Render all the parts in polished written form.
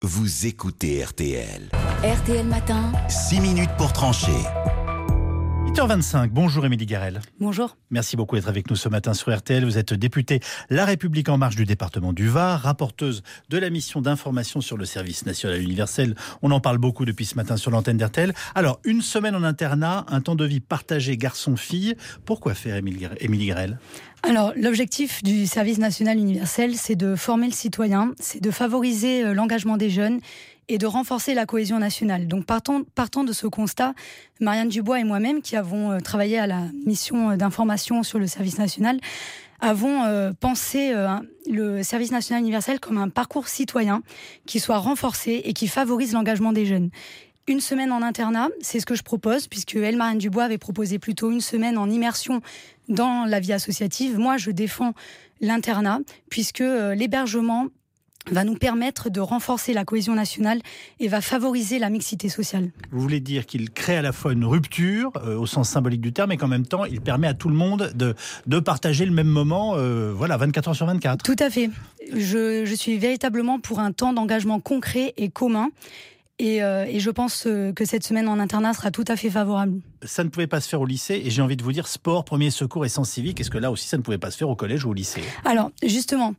Vous écoutez RTL. RTL Matin. 6 minutes pour trancher. 8h25, bonjour Émilie Garel. Bonjour. Merci beaucoup d'être avec nous ce matin sur RTL. Vous êtes députée La République En Marche du département du Var, rapporteuse de la mission d'information sur le service national universel. On en parle beaucoup depuis ce matin sur l'antenne d'RTL. Alors, une semaine en internat, un temps de vie partagé garçon-fille. Pourquoi faire, Émilie Garel ? Alors, l'objectif du service national universel, c'est de former le citoyen, c'est de favoriser l'engagement des jeunes et de renforcer la cohésion nationale. Donc, partant de ce constat, Marianne Dubois et moi-même, qui avons travaillé à la mission d'information sur le service national, avons pensé le service national universel comme un parcours citoyen qui soit renforcé et qui favorise l'engagement des jeunes. Une semaine en internat, c'est ce que je propose, puisque elle, Marianne Dubois, avait proposé plutôt une semaine en immersion dans la vie associative. Moi, je défends l'internat, puisque l'hébergement va nous permettre de renforcer la cohésion nationale et va favoriser la mixité sociale. Vous voulez dire qu'il crée à la fois une rupture, au sens symbolique du terme, et qu'en même temps, il permet à tout le monde de partager le même moment, 24 heures sur 24. Tout à fait. Je suis véritablement pour un temps d'engagement concret et commun. Et je pense que cette semaine en internat sera tout à fait favorable. Ça ne pouvait pas se faire au lycée, et j'ai envie de vous dire sport, premier secours et sens civique. Est-ce que là aussi ça ne pouvait pas se faire au collège ou au lycée ? Alors justement,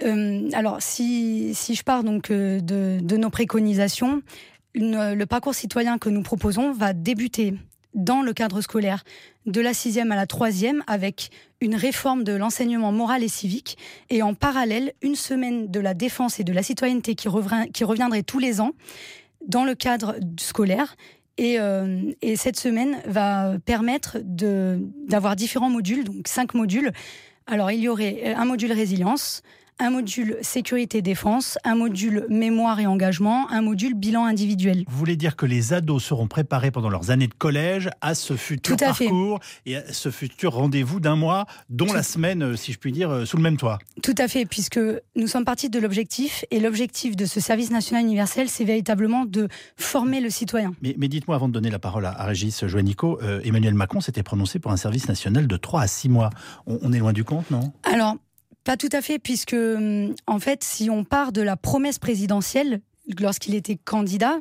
si je pars donc de nos préconisations, le parcours citoyen que nous proposons va débuter dans le cadre scolaire de la 6e à la 3e avec une réforme de l'enseignement moral et civique, et en parallèle une semaine de la défense et de la citoyenneté qui reviendrait tous les ans dans le cadre scolaire. Et cette semaine va permettre d'avoir différents modules, donc 5 modules. Alors, il y aurait un module résilience, un module sécurité-défense, un module mémoire et engagement, un module bilan individuel. Vous voulez dire que les ados seront préparés pendant leurs années de collège à ce futur parcours et à ce futur rendez-vous d'un mois, dont la semaine, si je puis dire, sous le même toit. Tout à fait, puisque nous sommes partis de l'objectif, et l'objectif de ce service national universel, c'est véritablement de former le citoyen. Mais dites-moi, avant de donner la parole à Régis Juanico, Emmanuel Macron s'était prononcé pour un service national de 3 à 6 mois. On est loin du compte, non ? Alors, pas tout à fait, puisque, en fait, si on part de la promesse présidentielle, lorsqu'il était candidat,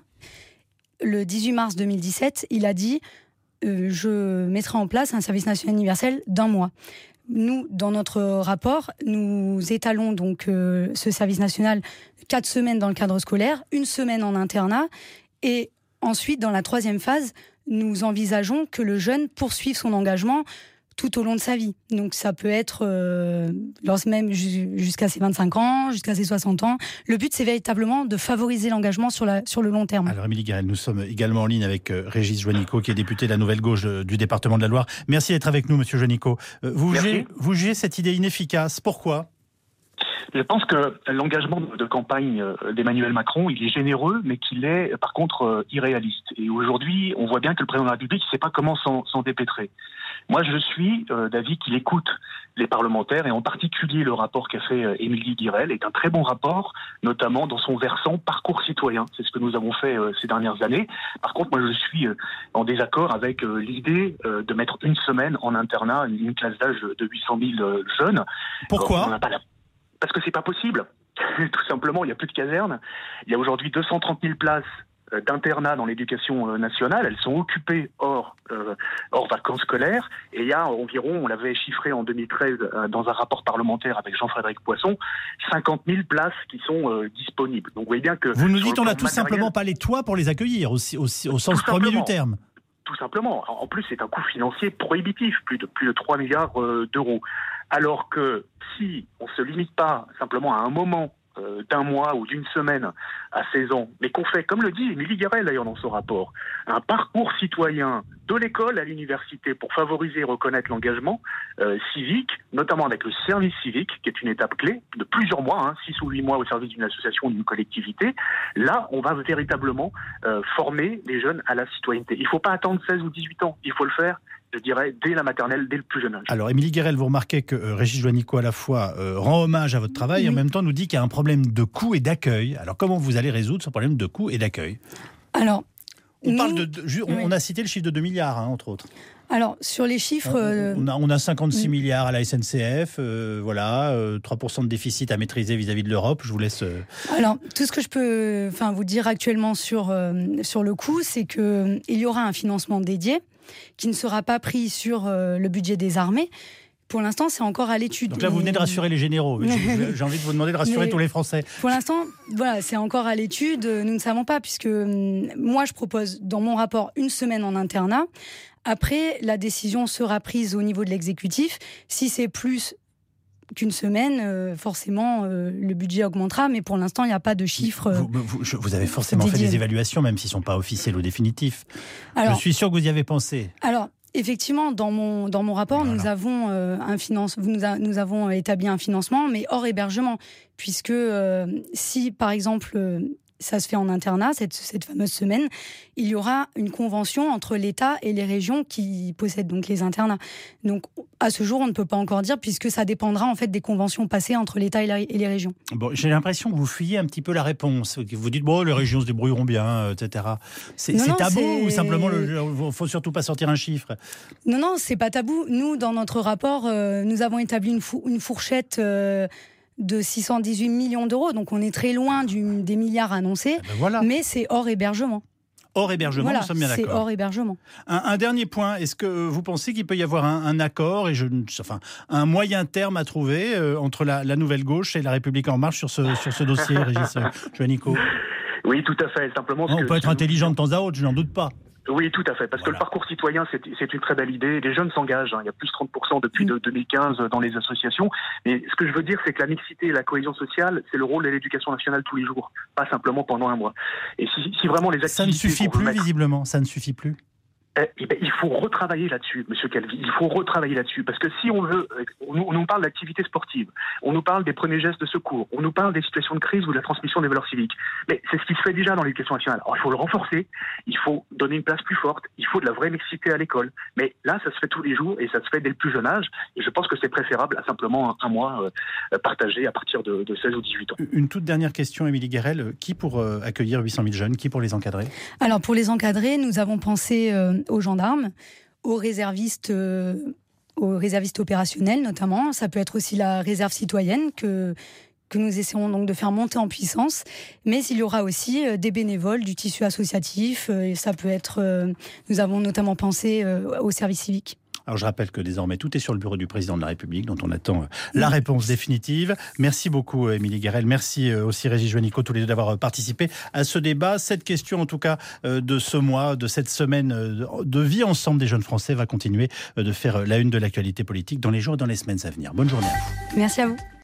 le 18 mars 2017, il a dit « Je mettrai en place un service national universel d'1 mois ». Nous, dans notre rapport, nous étalons donc ce service national 4 semaines dans le cadre scolaire, 1 semaine en internat, et ensuite, dans la 3e phase, nous envisageons que le jeune poursuive son engagement tout au long de sa vie. Donc ça peut être même jusqu'à ses 25 ans, jusqu'à ses 60 ans. Le but, c'est véritablement de favoriser l'engagement sur le long terme. Alors Émilie Garel, nous sommes également en ligne avec Régis Juanico, qui est député de la Nouvelle Gauche du département de la Loire. Merci d'être avec nous, monsieur Juanico. Vous jugez cette idée inefficace. Pourquoi ? Je pense que l'engagement de campagne d'Emmanuel Macron, il est généreux, mais qu'il est par contre irréaliste. Et aujourd'hui, on voit bien que le président de la République ne sait pas comment s'en dépêtrer. Moi, je suis d'avis qu'il écoute les parlementaires, et en particulier le rapport qu'a fait Émilie Garel est un très bon rapport, notamment dans son versant parcours citoyen. C'est ce que nous avons fait ces dernières années. Par contre, moi, je suis en désaccord avec l'idée de mettre 1 semaine en internat, une classe d'âge de 800 000 jeunes. Pourquoi ? Parce que c'est pas possible. Tout simplement, il n'y a plus de casernes. Il y a aujourd'hui 230 000 places d'internat dans l'éducation nationale. Elles sont occupées hors vacances scolaires. Et il y a environ, on l'avait chiffré en 2013 dans un rapport parlementaire avec Jean-Frédéric Poisson, 50 000 places qui sont disponibles. Donc vous voyez bien que... Vous nous dites on n'a tout simplement pas les toits pour les accueillir, au sens premier du terme. Tout simplement. En plus, c'est un coût financier prohibitif, plus de 3 milliards d'euros. Alors que si on ne se limite pas simplement à un moment d'1 mois ou d'1 semaine à 16 ans, mais qu'on fait, comme le dit Émilie Garel d'ailleurs dans son rapport, un parcours citoyen de l'école à l'université pour favoriser et reconnaître l'engagement civique, notamment avec le service civique, qui est une étape clé de plusieurs mois, 6 ou 8 mois au service d'une association ou d'une collectivité. Là, on va véritablement former les jeunes à la citoyenneté. Il ne faut pas attendre 16 ou 18 ans, il faut le faire, je dirais, dès la maternelle, dès le plus jeune âge. Alors, Émilie Garel, vous remarquez que Régis Juanico, à la fois, rend hommage à votre travail, et en même temps nous dit qu'il y a un problème de coût et d'accueil. Alors, comment vous allez résoudre ce problème de coût et d'accueil ? Alors, on a cité le chiffre de 2 milliards, entre autres. Alors, sur les chiffres... On a 56 milliards à la SNCF, 3% de déficit à maîtriser vis-à-vis de l'Europe. Je vous laisse... Alors, tout ce que je peux vous dire actuellement sur le coût, c'est qu'il y aura un financement dédié qui ne sera pas pris sur le budget des armées. Pour l'instant, c'est encore à l'étude. Donc là, vous venez de rassurer les généraux. J'ai envie de vous demander de rassurer tous les Français. Pour l'instant, c'est encore à l'étude. Nous ne savons pas, puisque moi, je propose dans mon rapport 1 semaine en internat. Après, la décision sera prise au niveau de l'exécutif. Si c'est plus qu'une semaine, forcément, le budget augmentera. Mais pour l'instant, il n'y a pas de chiffres. Vous avez forcément fait des évaluations, même s'ils ne sont pas officiels ou définitifs. Alors, je suis sûr que vous y avez pensé. Alors, effectivement, dans mon rapport, nous avons nous avons établi un financement, mais hors hébergement, puisque si, par exemple, ça se fait en internat, cette fameuse semaine, il y aura une convention entre l'État et les régions qui possèdent donc les internats. Donc, à ce jour, on ne peut pas encore dire, puisque ça dépendra en fait des conventions passées entre l'État et les régions. Bon, j'ai l'impression que vous fuyez un petit peu la réponse. Vous dites, les régions se débrouilleront bien, etc. C'est tabou ou simplement, il faut surtout pas sortir un chiffre? Non, c'est pas tabou. Nous, dans notre rapport, nous avons établi une fourchette... de 618 millions d'euros, donc on est très loin des milliards annoncés, mais c'est hors hébergement. Hors hébergement, nous sommes bien d'accord. C'est hors hébergement. Un dernier point, est-ce que vous pensez qu'il peut y avoir un accord, un moyen terme à trouver entre la Nouvelle Gauche et la République En Marche sur ce dossier, Régis Juanico? Oui, tout à fait. Simplement, on peut être intelligent de temps à autre, je n'en doute pas. Oui, tout à fait, parce que le parcours citoyen, c'est une très belle idée. Les jeunes s'engagent, il y a plus de 30% depuis 2015 dans les associations. Mais ce que je veux dire, c'est que la mixité et la cohésion sociale, c'est le rôle de l'éducation nationale tous les jours, pas simplement pendant un mois. Et si vraiment les activités... Ça ne suffit plus, visiblement, ça ne suffit plus. Il faut retravailler là-dessus, Monsieur Calvi. Il faut retravailler là-dessus. Parce que si on veut... On nous parle d'activité sportive, on nous parle des premiers gestes de secours, on nous parle des situations de crise ou de la transmission des valeurs civiques. Mais c'est ce qui se fait déjà dans l'éducation nationale. Alors il faut le renforcer, il faut donner une place plus forte, il faut de la vraie mixité à l'école. Mais là, ça se fait tous les jours et ça se fait dès le plus jeune âge. Et je pense que c'est préférable à simplement un mois partagé à partir de 16 ou 18 ans. Une toute dernière question, Émilie Guérel. Qui pour accueillir 800 000 jeunes? Qui pour les encadrer? Alors pour les encadrer, nous avons pensé... aux gendarmes, aux réservistes opérationnels notamment. Ça peut être aussi la réserve citoyenne que nous essayons donc de faire monter en puissance. Mais il y aura aussi des bénévoles du tissu associatif. Ça peut être... nous avons notamment pensé au service civique. Alors je rappelle que désormais tout est sur le bureau du président de la République, dont on attend la réponse définitive. Merci beaucoup Émilie Guérel, merci aussi Régis Juanico, tous les deux d'avoir participé à ce débat. Cette question en tout cas de ce mois, de cette semaine de vie ensemble des jeunes Français va continuer de faire la une de l'actualité politique dans les jours et dans les semaines à venir. Bonne journée à vous. Merci à vous.